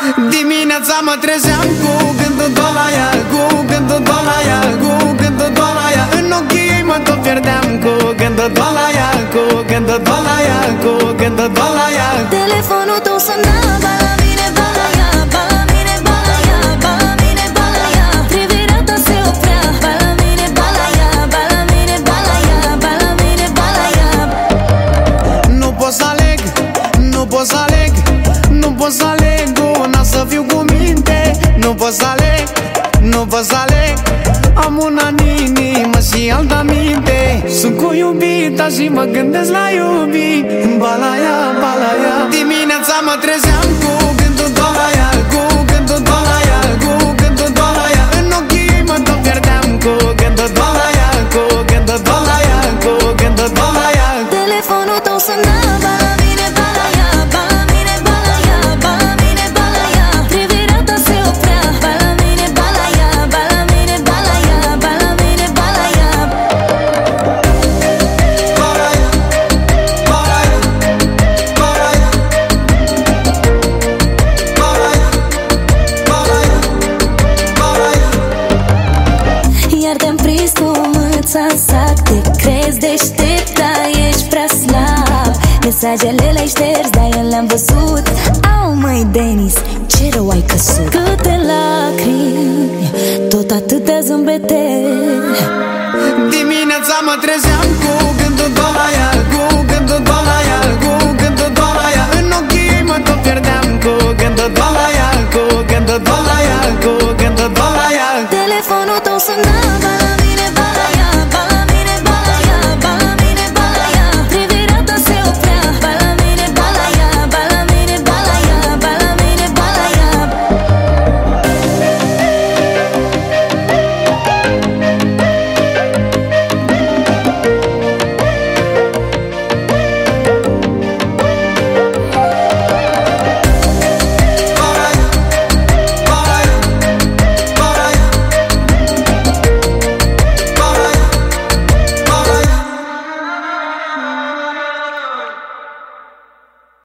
Dimineața mă trezeam cu gândul doar la ea, cu gândul doar la ea, cu gândul doar la ea. În ochii ei mă tot pierdeam cu gândul doar la ea, cu gândul doar la ea, cu gândul doar la ea. Telefonul tău suna, ba la mine, ba la ea, ba la mine, ba la ea, ba la mine, ba la ea. Privirea ta se oprea, ba la mine, ba la ea, ba la mine, ba la ea, ba la mine, ba la ea. Nu pot să aleg, nu pot să aleg, nu pot să aleg, una să fiu cu minte. Nu pot să aleg, nu pot să aleg, am una în inimă și alta minte. Sunt cu iubita și mă gândesc la iubit. Ba la ea, ba la ea. Dimineața mă trezeam cu gândul doar la ea, cu gândul doar la ea, cu gândul doar la ea. În ochii ei mă tot pierdeam cu gândul doar la ea, cu gândul doar la ea, cu gândul doar la ea. Telefonul tău suna, ba la mine, ba la ea, ba la mine, ba la ea, ba la mine, ba la ea. Privirea ta se oprea, ba la mine, ba la ea, ba la mine, ba la ea, ba la mine, ba la ea. Iar te-am prins cu mâța în sac. Te crezi deștept, dar ești prea slab. Mesajele le-ai șters, dar eu le-am văzut. Au, măi, Denis, ce rău ai căsut. Câte lacrimi, tot atâtea zâmbete. Dimineața mă trezeam cu